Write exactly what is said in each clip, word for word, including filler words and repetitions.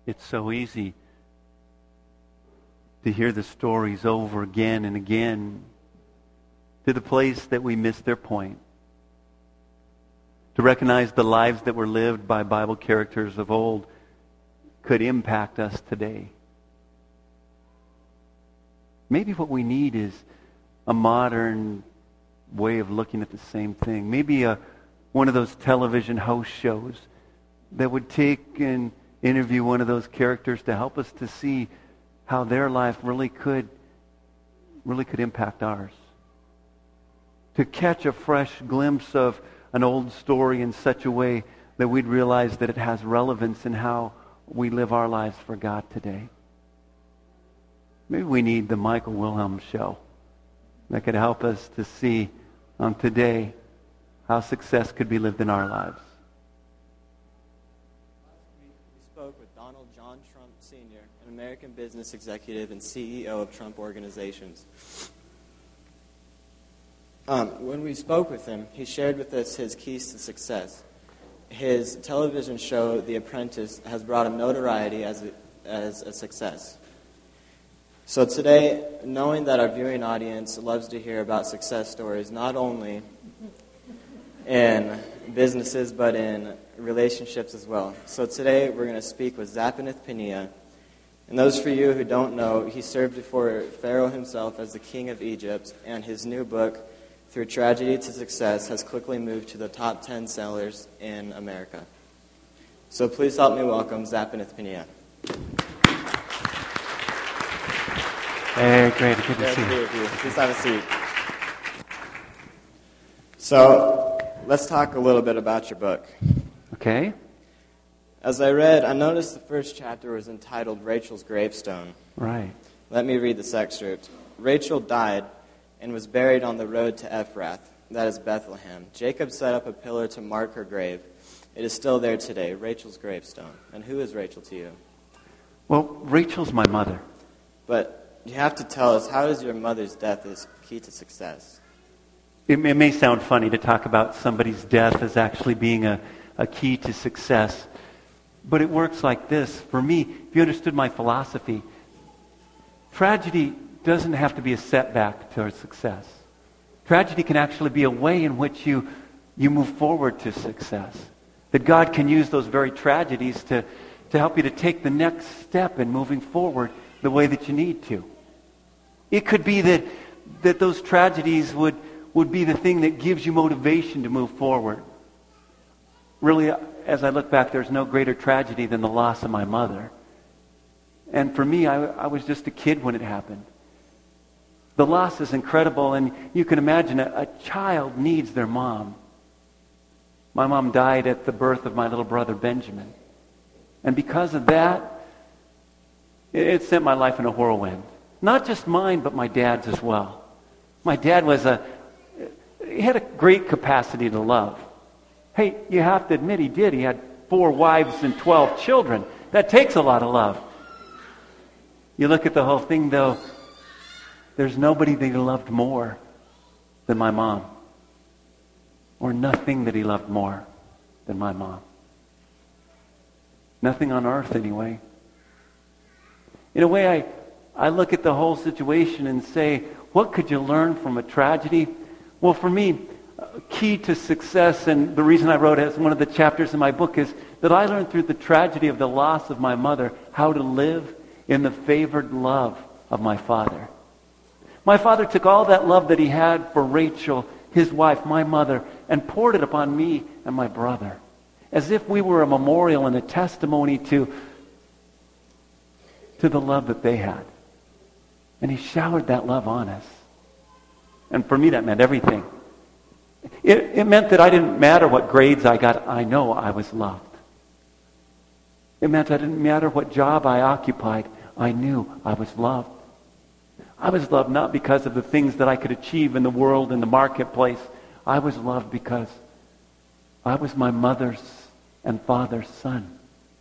It's so easy to hear the stories over again and again to the place that we miss their point. To recognize the lives that were lived by Bible characters of old could impact us today. Maybe what we need is a modern way of looking at the same thing. Maybe a, one of those television house shows that would take and interview one of those characters to help us to see how their life really could, really could impact ours. To catch a fresh glimpse of an old story in such a way that we'd realize that it has relevance in how we live our lives for God today. Maybe we need the Michael Wilhelm show that could help us to see um, today how success could be lived in our lives. We spoke with Donald John Trump Senior, an American business executive and C E O of Trump Organizations. Um, when we spoke with him, he shared with us his keys to success. His television show, The Apprentice, has brought him notoriety as a, as a success. So today, knowing that our viewing audience loves to hear about success stories, not only in businesses, but in relationships as well. So today, we're going to speak with Zappaneth Paneah. And those for you who don't know, he served before Pharaoh himself as the king of Egypt, and his new book, Through Tragedy to Success, has quickly moved to the top ten sellers in America. So please help me welcome Zappaneth Paneah. Hey, great. Good to see you. you. Please have a seat. So, let's talk a little bit about your book. Okay. As I read, I noticed the first chapter was entitled Rachel's Gravestone. Right. Let me read this excerpt. Rachel died and was buried on the road to Ephrath, that is Bethlehem. Jacob set up a pillar to mark her grave. It is still there today, Rachel's gravestone. And who is Rachel to you? Well, Rachel's my mother. But you have to tell us, how is your mother's death is key to success? It may, it may sound funny to talk about somebody's death as actually being a, a key to success, but it works like this. For me, if you understood my philosophy, tragedy doesn't have to be a setback to success. Tragedy can actually be a way in which you, you move forward to success. That God can use those very tragedies to, to help you to take the next step in moving forward the way that you need to. It could be that, that those tragedies would, would be the thing that gives you motivation to move forward. Really, as I look back, there's no greater tragedy than the loss of my mother. And for me, I, I was just a kid when it happened. The loss is incredible, and you can imagine a, a child needs their mom. My mom died at the birth of my little brother, Benjamin. And because of that, it, it sent my life in a whirlwind. Not just mine, but my dad's as well. My dad was a, he had a great capacity to love. Hey, you have to admit he did. He had four wives and twelve children. That takes a lot of love. You look at the whole thing, though, there's nobody that he loved more than my mom. Or nothing that he loved more than my mom. Nothing on earth, anyway. In a way, I, I look at the whole situation and say, what could you learn from a tragedy? Well, for me, key to success, and the reason I wrote it as one of the chapters in my book, is that I learned through the tragedy of the loss of my mother how to live in the favored love of my father. My father took all that love that he had for Rachel, his wife, my mother, and poured it upon me and my brother, as if we were a memorial and a testimony to, to the love that they had. And he showered that love on us. And for me, that meant everything. It, it meant that I didn't matter what grades I got. I know I was loved. It meant I didn't matter what job I occupied. I knew I was loved. I was loved not because of the things that I could achieve in the world, in the marketplace. I was loved because I was my mother's and father's son.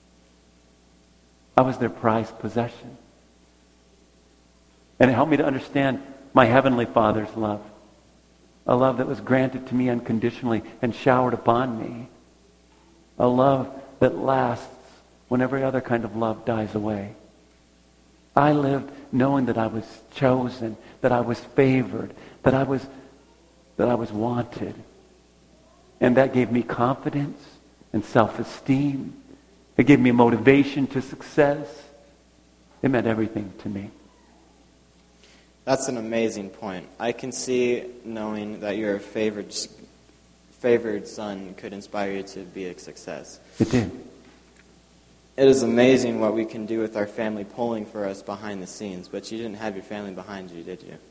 I was their prized possession. And it helped me to understand my Heavenly Father's love. A love that was granted to me unconditionally and showered upon me. A love that lasts when every other kind of love dies away. I lived knowing that I was chosen, that I was favored, that I was that I was wanted. And that gave me confidence and self-esteem. It gave me motivation to success. It meant everything to me. That's an amazing point. I can see knowing that you're a favored, favored son could inspire you to be a success. It did. It is amazing what we can do with our family pulling for us behind the scenes, but you didn't have your family behind you, did you?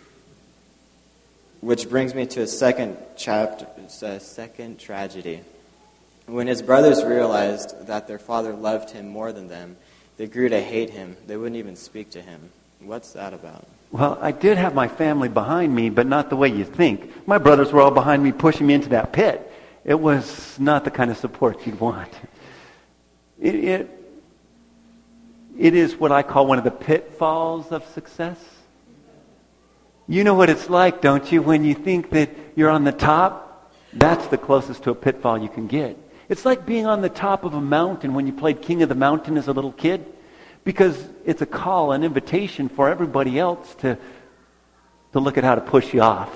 Which brings me to a second chapter, a second tragedy. When his brothers realized that their father loved him more than them, they grew to hate him. They wouldn't even speak to him. What's that about? Well, I did have my family behind me, but not the way you think. My brothers were all behind me, pushing me into that pit. It was not the kind of support you'd want. It, it, it is what I call one of the pitfalls of success. You know what it's like, don't you, when you think that you're on the top? That's the closest to a pitfall you can get. It's like being on the top of a mountain when you played King of the Mountain as a little kid, because it's a call, an invitation for everybody else to, to look at how to push you off.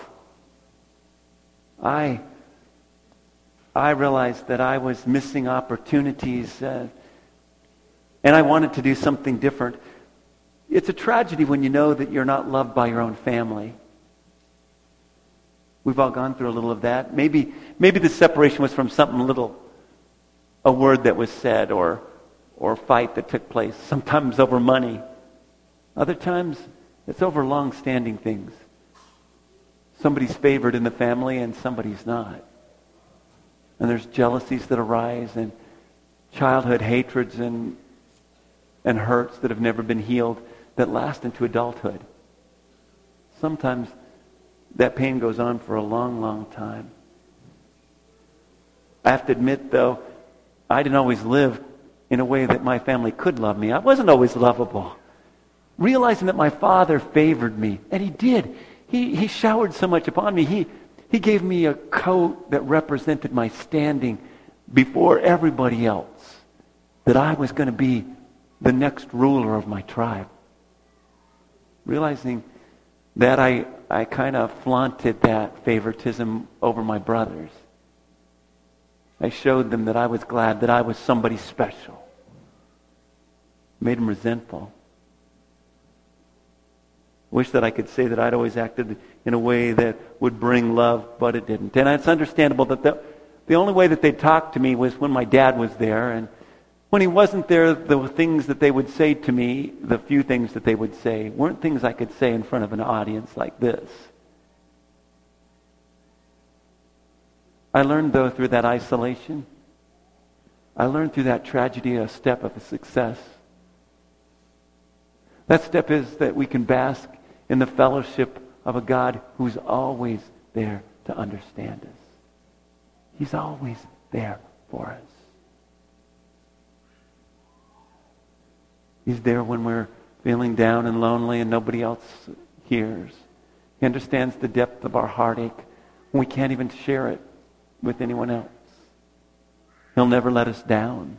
I, I realized that I was missing opportunities, uh, and I wanted to do something different. It's a tragedy when you know that you're not loved by your own family. We've all gone through a little of that. Maybe, maybe the separation was from something little, a word that was said, or, or a fight that took place. Sometimes over money. Other times, it's over long-standing things. Somebody's favored in the family and somebody's not. And there's jealousies that arise, and childhood hatreds and, and hurts that have never been healed that last into adulthood. Sometimes that pain goes on for a long, long time. I have to admit, though, I didn't always live in a way that my family could love me. I wasn't always lovable. Realizing that my father favored me, and he did. He, he showered so much upon me. He, he gave me a coat that represented my standing before everybody else, that I was going to be the next ruler of my tribe. Realizing that I, I kind of flaunted that favoritism over my brothers. I showed them that I was glad that I was somebody special. Made them resentful. Wish that I could say that I'd always acted in a way that would bring love, but it didn't. And it's understandable that the, the only way that they'd talk to me was when my dad was there, and when he wasn't there, the things that they would say to me, the few things that they would say, weren't things I could say in front of an audience like this. I learned, though, through that isolation, I learned through that tragedy a step of a success. That step is that we can bask in the fellowship of a God who's always there to understand us. He's always there for us. He's there when we're feeling down and lonely and nobody else hears. He understands the depth of our heartache when we can't even share it with anyone else. He'll never let us down.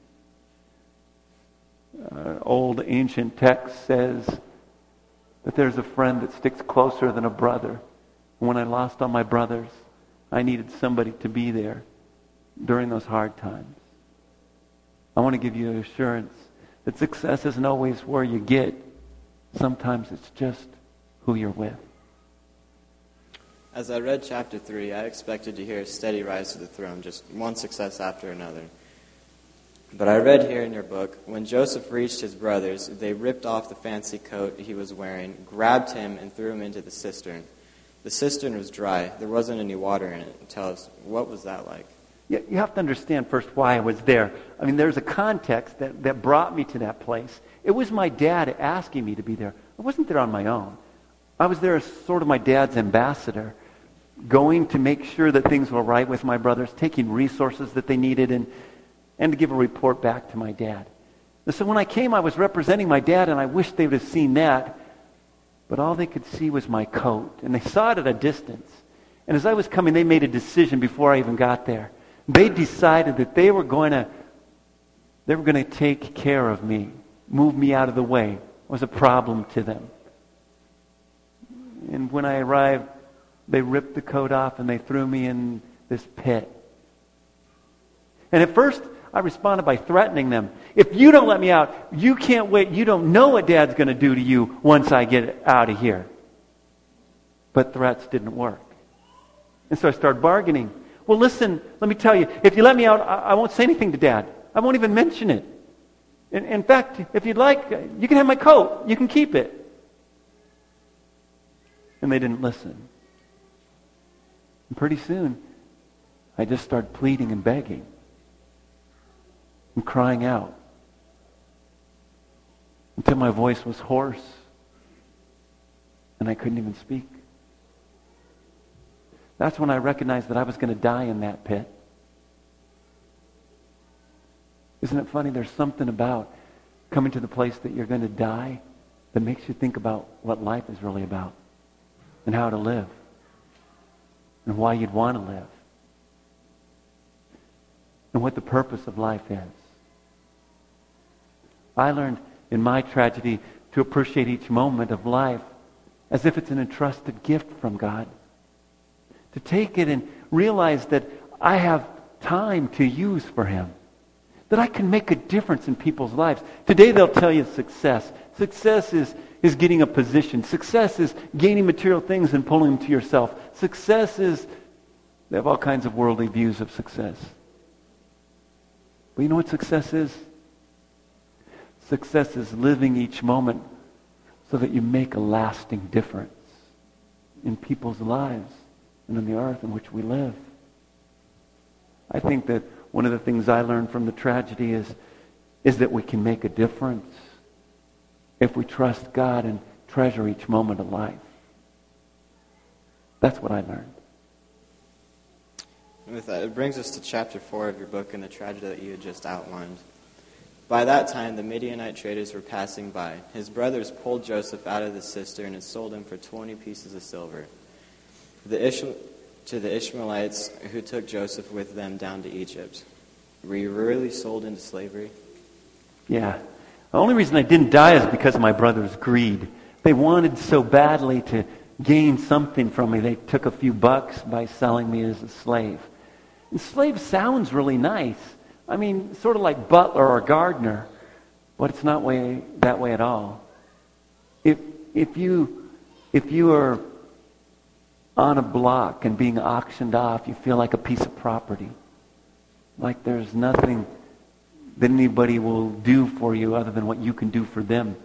Uh, old ancient text says that there's a friend that sticks closer than a brother. When I lost all my brothers, I needed somebody to be there during those hard times. I want to give you assurance that success isn't always where you get. Sometimes it's just who you're with. As I read chapter three, I expected to hear a steady rise to the throne, just one success after another. But I read here in your book, when Joseph reached his brothers, they ripped off the fancy coat he was wearing, grabbed him, and threw him into the cistern. The cistern was dry. There wasn't any water in it. Tell us, what was that like? You have to understand first why I was there. I mean, there's a context that, that brought me to that place. It was my dad asking me to be there. I wasn't there on my own. I was there as sort of my dad's ambassador, going to make sure that things were right with my brothers, taking resources that they needed, and, and to give a report back to my dad. And so when I came, I was representing my dad, and I wish they would have seen that. But all they could see was my coat, and they saw it at a distance. And as I was coming, they made a decision before I even got there. They decided that they were going to They were going to take care of me, move me out of the way. It was a problem to them. And when I arrived, they ripped the coat off and they threw me in this pit. And at first, I responded by threatening them. If you don't let me out, you can't wait. You don't know what Dad's going to do to you once I get out of here. But threats didn't work. And so I started bargaining. Well, listen, let me tell you, if you let me out, I, I won't say anything to Dad. I won't even mention it. In, in fact, if you'd like, you can have my coat. You can keep it. And they didn't listen. And pretty soon, I just started pleading and begging and crying out until my voice was hoarse and I couldn't even speak. That's when I recognized that I was going to die in that pit. Isn't it funny? There's something about coming to the place that you're going to die that makes you think about what life is really about and how to live and why you'd want to live and what the purpose of life is. I learned in my tragedy to appreciate each moment of life as if it's an entrusted gift from God. To take it and realize that I have time to use for Him. That I can make a difference in people's lives. Today they'll tell you success. Success is, is getting a position. Success is gaining material things and pulling them to yourself. Success is, they have all kinds of worldly views of success. But you know what success is? Success is living each moment so that you make a lasting difference in people's lives and on the earth in which we live. I think that one of the things I learned from the tragedy is, is that we can make a difference if we trust God and treasure each moment of life. That's what I learned. And with that, it brings us to chapter four of your book and the tragedy that you had just outlined. By that time, the Midianite traders were passing by. His brothers pulled Joseph out of the cistern and sold him for twenty pieces of silver. The Ish- to the Ishmaelites who took Joseph with them down to Egypt. Were you really sold into slavery? Yeah. The only reason I didn't die is because of my brother's greed. They wanted so badly to gain something from me. They took a few bucks by selling me as a slave. And slave sounds really nice. I mean, sort of like butler or gardener, but it's not way that way at all. If if you if you are on a block and being auctioned off, you feel like a piece of property. Like there's nothing that anybody will do for you other than what you can do for them.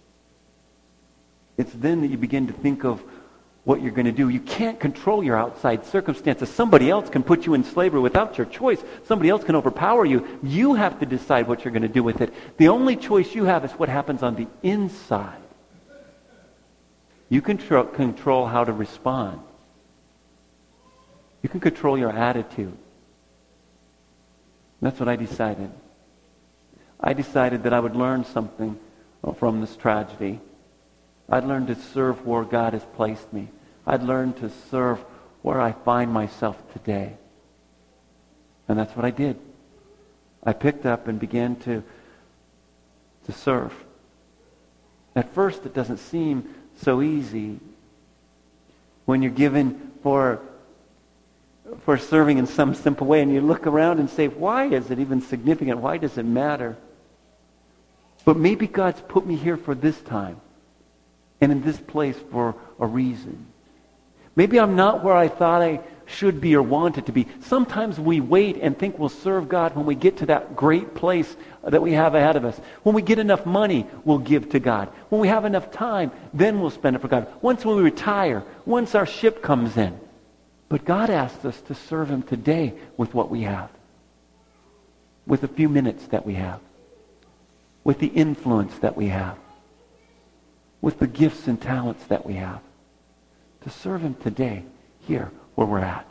It's then that you begin to think of what you're going to do. You can't control your outside circumstances. Somebody else can put you in slavery without your choice. Somebody else can overpower you. You have to decide what you're going to do with it. The only choice you have is what happens on the inside. You can control, control how to respond. You can control your attitude. That's what I decided. I decided that I would learn something from this tragedy. I'd learn to serve where God has placed me. I'd learn to serve where I find myself today. And that's what I did. I picked up and began to, to serve. At first, it doesn't seem so easy when you're given for, for serving in some simple way, and you look around and say, why is it even significant? Why does it matter? But maybe God's put me here for this time. And in this place for a reason. Maybe I'm not where I thought I should be or wanted to be. Sometimes we wait and think we'll serve God when we get to that great place that we have ahead of us. When we get enough money, we'll give to God. When we have enough time, then we'll spend it for God. Once we retire, once our ship comes in. But God asks us to serve Him today with what we have. With the few minutes that we have. With the influence that we have. With the gifts and talents that we have, to serve Him today, here, where we're at.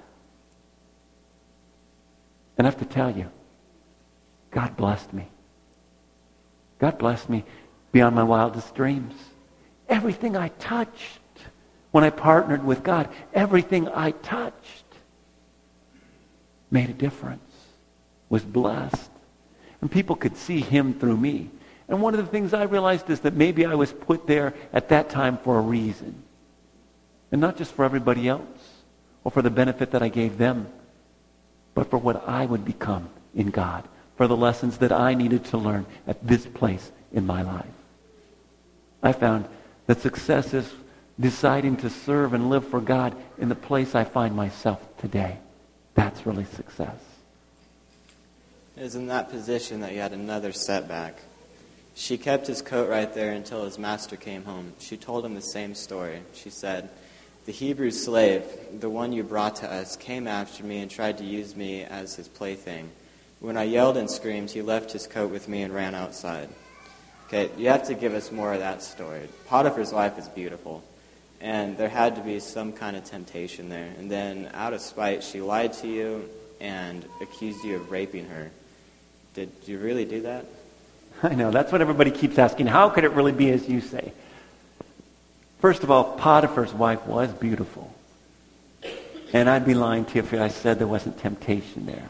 And I have to tell you, God blessed me. God blessed me beyond my wildest dreams. Everything I touched, when I partnered with God, everything I touched made a difference, was blessed. And people could see him through me. And one of the things I realized is that maybe I was put there at that time for a reason. And not just for everybody else or for the benefit that I gave them, but for what I would become in God, for the lessons that I needed to learn at this place in my life. I found that success is deciding to serve and live for God in the place I find myself today. That's really success. It was in that position that you had another setback. She kept his coat right there until his master came home. She told him the same story. She said, "The Hebrew slave, the one you brought to us, came after me and tried to use me as his plaything. When I yelled and screamed, he left his coat with me and ran outside." Okay, you have to give us more of that story. Potiphar's wife is beautiful, and there had to be some kind of temptation there. And then, out of spite, she lied to you and accused you of raping her. Did you really do that? I know, that's what everybody keeps asking. How could it really be as you say? First of all, Potiphar's wife was beautiful. And I'd be lying to you if I said there wasn't temptation there.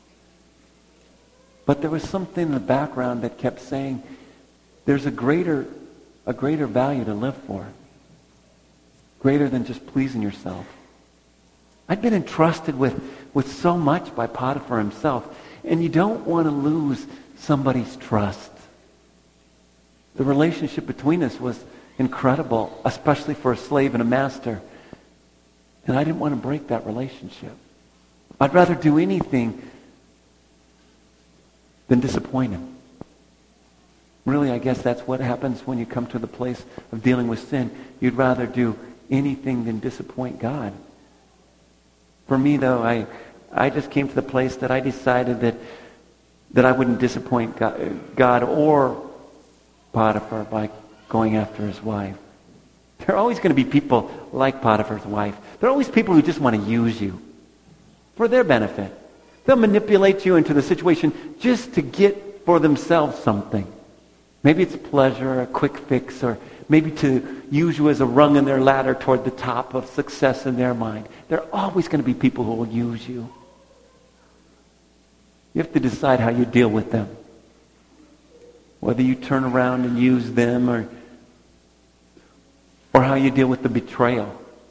But there was something in the background that kept saying, there's a greater, a greater value to live for. Greater than just pleasing yourself. I'd been entrusted with, with so much by Potiphar himself. And you don't want to lose somebody's trust. The relationship between us was incredible, especially for a slave and a master. And I didn't want to break that relationship. I'd rather do anything than disappoint him. Really, I guess that's what happens when you come to the place of dealing with sin. You'd rather do anything than disappoint God. For me, though, I I just came to the place that I decided that that I wouldn't disappoint God, God or Potiphar by going after his wife. There are always going to be people like Potiphar's wife. There are always people who just want to use you for their benefit. They'll manipulate you into the situation just to get for themselves something. Maybe it's pleasure or a quick fix, or maybe to use you as a rung in their ladder toward the top of success in their mind. There are always going to be people who will use you. You have to decide how you deal with them. Whether you turn around and use them, or or how you deal with the betrayal.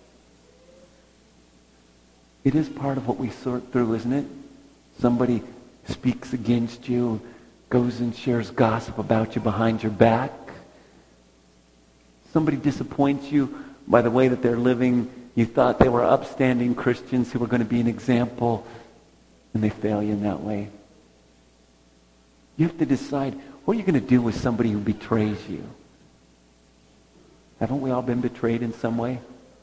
It is part of what we sort through, isn't it? Somebody speaks against you, goes and shares gossip about you behind your back. Somebody disappoints you by the way that they're living. You thought they were upstanding Christians who were going to be an example, and they fail you in that way. You have to decide, what are you going to do with somebody who betrays you? Haven't we all been betrayed in some way?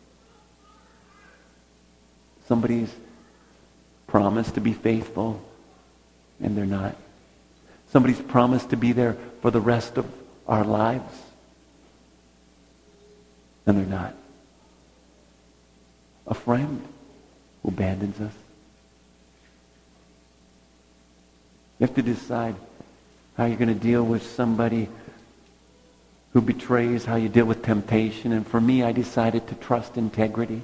Somebody's promised to be faithful, and they're not. Somebody's promised to be there for the rest of our lives, and they're not. A friend who abandons us. You have to decide how you're going to deal with somebody who betrays, how you deal with temptation. And for me, I decided to trust integrity.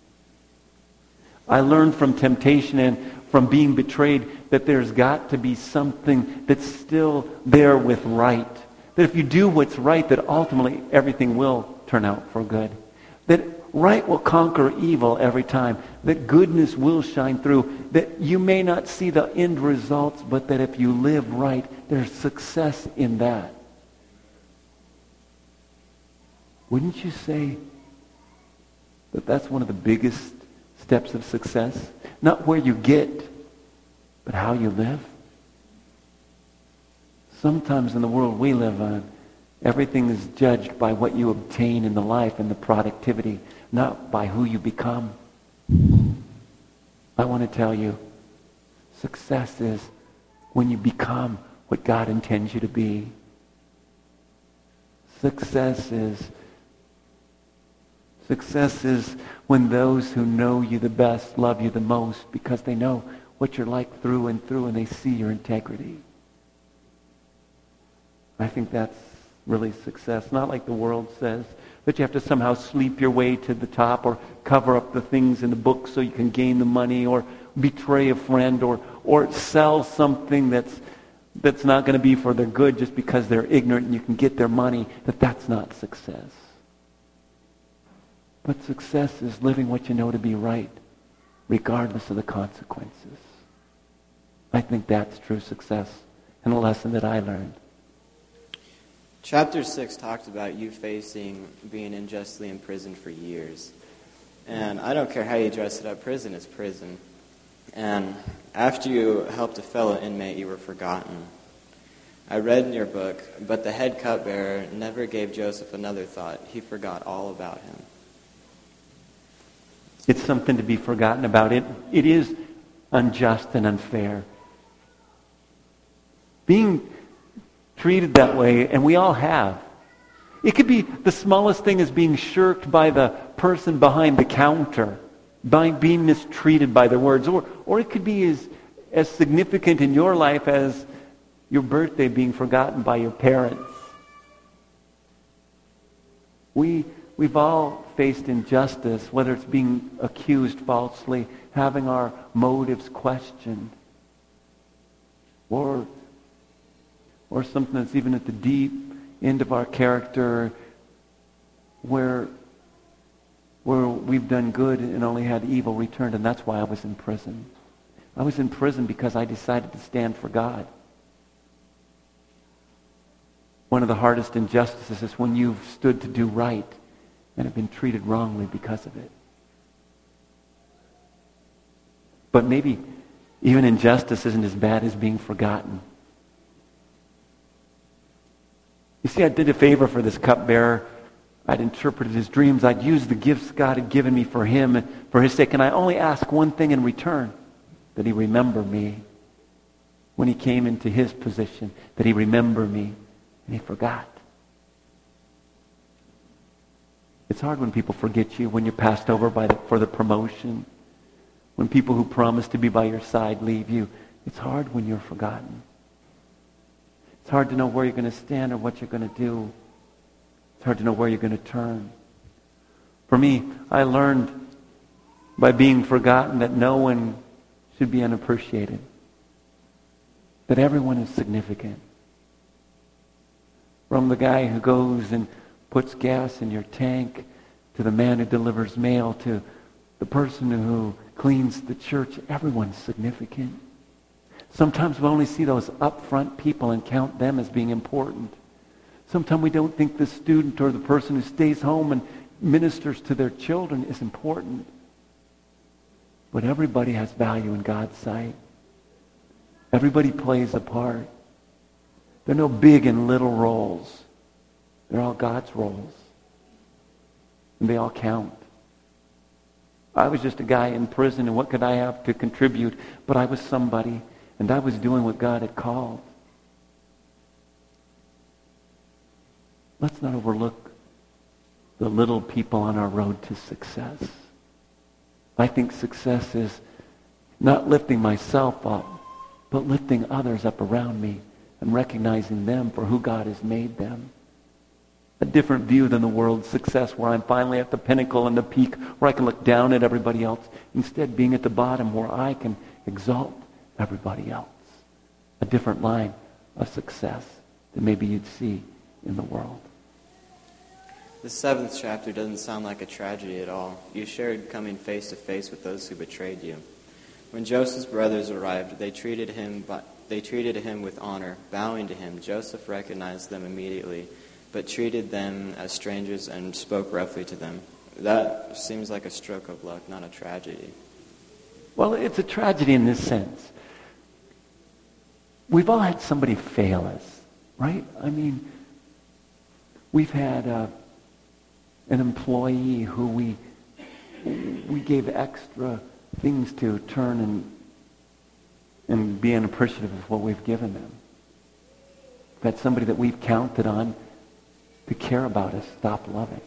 I learned from temptation and from being betrayed that there's got to be something that's still there with right. That if you do what's right, that ultimately everything will turn out for good. That right will conquer evil every time. That goodness will shine through. That you may not see the end results, but that if you live right, there's success in that. Wouldn't you say that that's one of the biggest steps of success? Not where you get, but how you live. Sometimes in the world we live on, everything is judged by what you obtain in the life and the productivity, not by who you become. I want to tell you, success is when you become what God intends you to be. Success is Success is when those who know you the best love you the most because they know what you're like through and through and they see your integrity. I think that's really success. Not like the world says, that you have to somehow sleep your way to the top or cover up the things in the book so you can gain the money or betray a friend or, or sell something that's that's not going to be for their good just because they're ignorant and you can get their money, that that's not success. But success is living what you know to be right, regardless of the consequences. I think that's true success and a lesson that I learned. Chapter six talked about you facing being unjustly imprisoned for years. And I don't care how you dress it up, prison is prison. And after you helped a fellow inmate, you were forgotten. I read in your book, but the head cupbearer never gave Joseph another thought. He forgot all about him. It's something to be forgotten about. It, it is unjust and unfair. Being treated that way, and we all have. It could be the smallest thing as being shirked by the person behind the counter, by being mistreated by their words, or, or it could be as, as significant in your life as your birthday being forgotten by your parents. We, we've all faced injustice, whether it's being accused falsely, having our motives questioned, or, or something that's even at the deep end of our character where, where we've done good and only had evil returned, and that's why I was in prison. I was in prison because I decided to stand for God. One of the hardest injustices is when you've stood to do right and have been treated wrongly because of it. But maybe even injustice isn't as bad as being forgotten. You see, I did a favor for this cupbearer. I'd interpreted his dreams. I'd used the gifts God had given me for him and for his sake. And I only asked one thing in return, that he remember me when he came into his position, that he remember me. And he forgot. It's hard when people forget you, when you're passed over by the, for the promotion, when people who promise to be by your side leave you. It's hard when you're forgotten. It's hard to know where you're going to stand or what you're going to do. It's hard to know where you're going to turn. For me, I learned by being forgotten that no one should be unappreciated. That everyone is significant. From the guy who goes and puts gas in your tank, to the man who delivers mail, to the person who cleans the church, everyone's significant. Sometimes we only see those upfront people and count them as being important. Sometimes we don't think the student or the person who stays home and ministers to their children is important. But everybody has value in God's sight. Everybody plays a part. There are no big and little roles. They're all God's roles. And they all count. I was just a guy in prison, and what could I have to contribute? But I was somebody, and I was doing what God had called. Let's not overlook the little people on our road to success. I think success is not lifting myself up, but lifting others up around me and recognizing them for who God has made them. A different view than the world's success, where I'm finally at the pinnacle and the peak, where I can look down at everybody else. Instead, being at the bottom where I can exalt everybody else. A different line of success than maybe you'd see in the world. The seventh chapter doesn't sound like a tragedy at all. You shared coming face to face with those who betrayed you. When Joseph's brothers arrived, they treated him by, they treated him with honor, bowing to him. Joseph recognized them immediately, but treated them as strangers and spoke roughly to them. That seems like a stroke of luck, not a tragedy. Well, it's a tragedy in this sense. We've all had somebody fail us, right? I mean, we've had uh, an employee who we we gave extra things to turn and and be unappreciative of what we've given them. We've had somebody that we've counted on to care about us stop loving.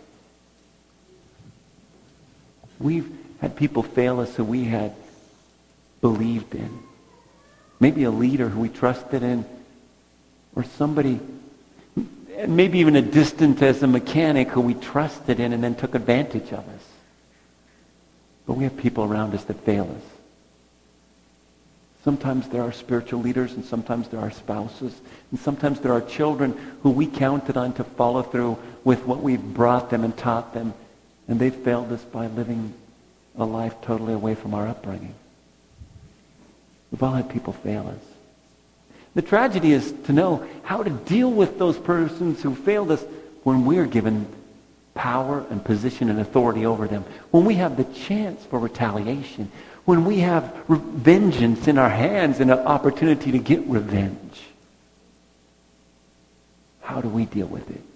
We've had people fail us who we had believed in. Maybe a leader who we trusted in, or somebody, maybe even a distant as a mechanic who we trusted in and then took advantage of us. But we have people around us that fail us. Sometimes there are spiritual leaders, and sometimes there are spouses, and sometimes there are children who we counted on to follow through with what we've brought them and taught them, and they've failed us by living a life totally away from our upbringing. We've all had people fail us. The tragedy is to know how to deal with those persons who failed us when we're given power and position and authority over them, when we have the chance for retaliation, when we have re- vengeance in our hands and an opportunity to get revenge. How do we deal with it?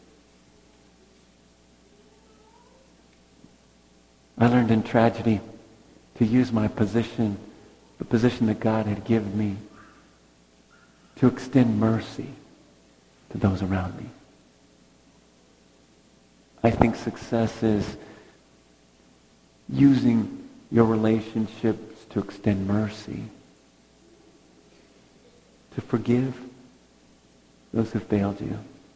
I learned in tragedy to use my position, the position that God had given me, to extend mercy to those around me. I think success is using your relationships to extend mercy, to forgive those who failed you,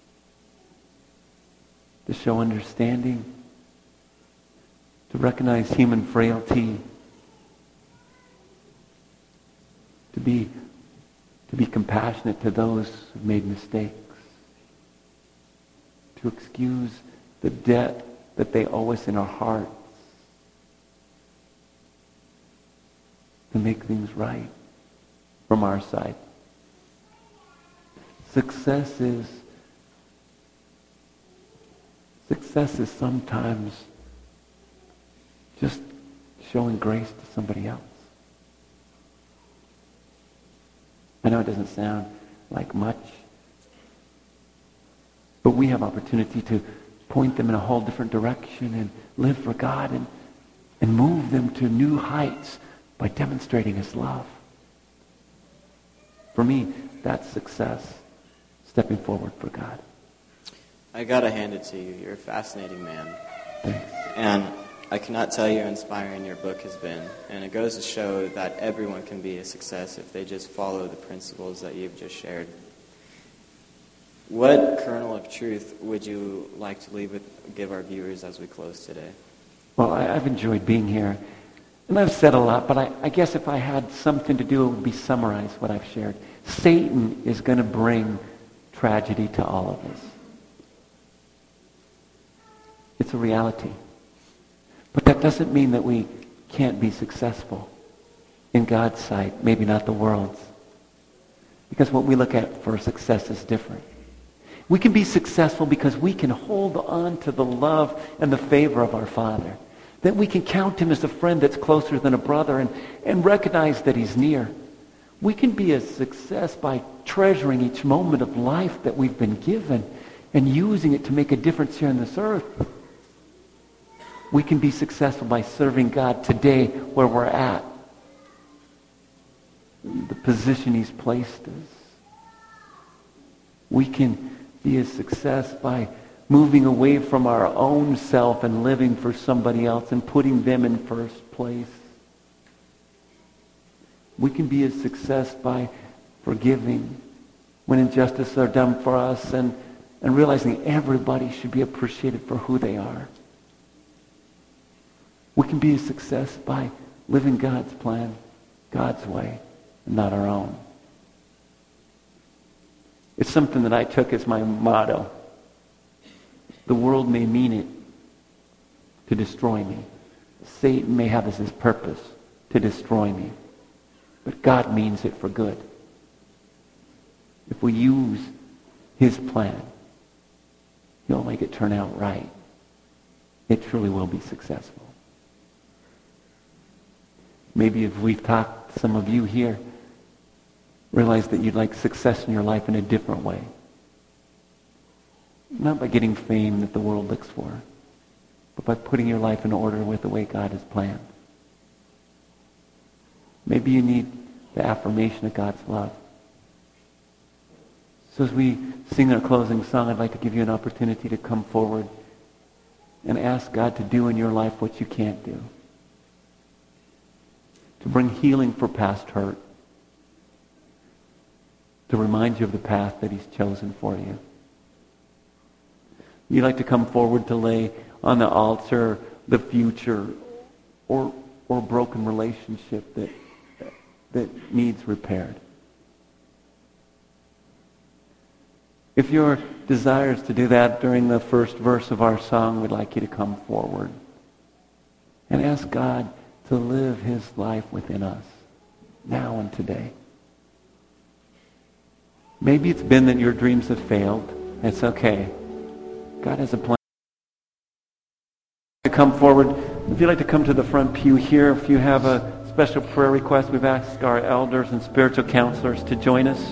to show understanding, to recognize human frailty, to be to be compassionate to those who've made mistakes, to excuse the debt that they owe us in our hearts, to make things right from our side. Success is success is sometimes just showing grace to somebody else. I know it doesn't sound like much, but we have opportunity to point them in a whole different direction and live for God and, and move them to new heights by demonstrating His love. For me, that's success, stepping forward for God. I gotta hand it to you. You're a fascinating man. Thanks. And I cannot tell you how inspiring your book has been. And it goes to show that everyone can be a success if they just follow the principles that you've just shared. What kernel of truth would you like to leave with, give our viewers as we close today? Well, I, I've enjoyed being here. And I've said a lot, but I, I guess if I had something to do, it would be summarize what I've shared. Satan is going to bring tragedy to all of us. It's a reality. But that doesn't mean that we can't be successful in God's sight, maybe not the world's. Because what we look at for success is different. We can be successful because we can hold on to the love and the favor of our Father. That we can count Him as a friend that's closer than a brother and, and recognize that He's near. We can be a success by treasuring each moment of life that we've been given and using it to make a difference here on this earth. We can be successful by serving God today where we're at, the position He's placed us. We can be a success by moving away from our own self and living for somebody else and putting them in first place. We can be a success by forgiving when injustices are done for us and, and realizing everybody should be appreciated for who they are. We can be a success by living God's plan, God's way, and not our own. It's something that I took as my motto. The world may mean it to destroy me. Satan may have as his purpose to destroy me. But God means it for good. If we use His plan, He'll make it turn out right. It truly will be successful. Maybe if we've talked to some of you here, realize that you'd like success in your life in a different way. Not by getting fame that the world looks for, but by putting your life in order with the way God has planned. Maybe you need the affirmation of God's love. So as we sing our closing song, I'd like to give you an opportunity to come forward and ask God to do in your life what you can't do. To bring healing for past hurt. To remind you of the path that He's chosen for you. You'd like to come forward to lay on the altar the future or or broken relationship that that needs repaired. If your desire is to do that during the first verse of our song, we'd like you to come forward and ask God to live his life within us, now and today. Maybe it's been that your dreams have failed. It's okay. God has a plan. To come forward, if you'd like to come to the front pew here, if you have a special prayer request, we've asked our elders and spiritual counselors to join us.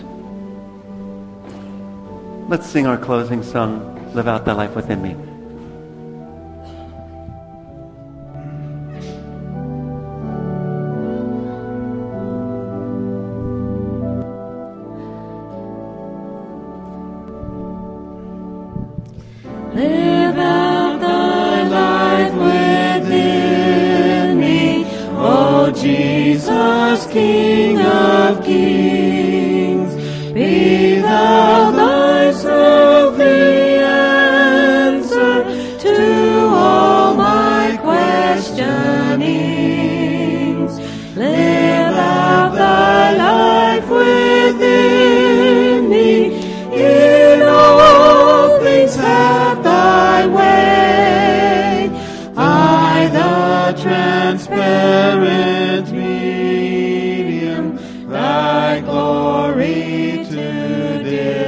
Let's sing our closing song, Live Out Thy Life Within Me. Live out thy life within me, O Jesus, King of kings. Be thou thyself the answer to all my questionings. Live out thy life within me, in all things have thy way. I, the transparent medium, thy glory to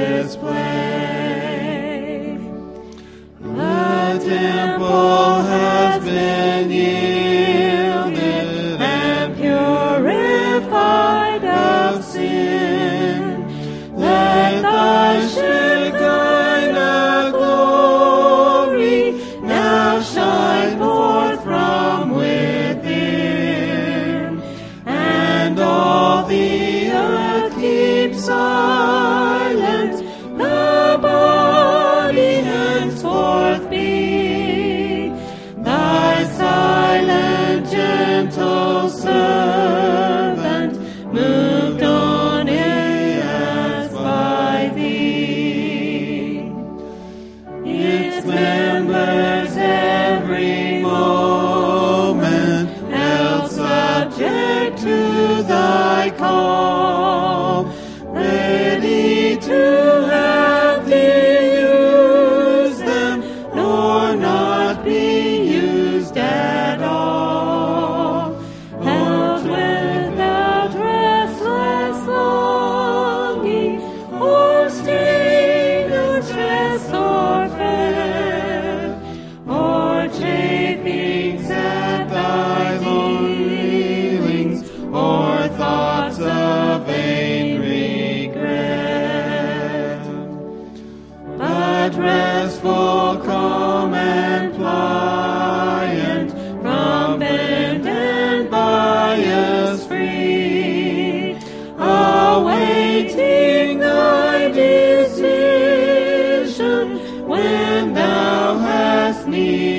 display. The temple has been yielded and purified of sin. Let thy Shekinah glory now shine forth from within, and all the earth keep silent, the body henceforth be thy silent, gentle servant, moved on as by thee. Its members every moment held subject to thy call, ready to have thee use them, nor not be used at all. Held without restless longing, or stain, or stress, or fret, or chafings at thy dealings, or thoughts of vain regret. But restful, calm, and pliant, from bent and bias free, awaiting thy decision when thou hast need.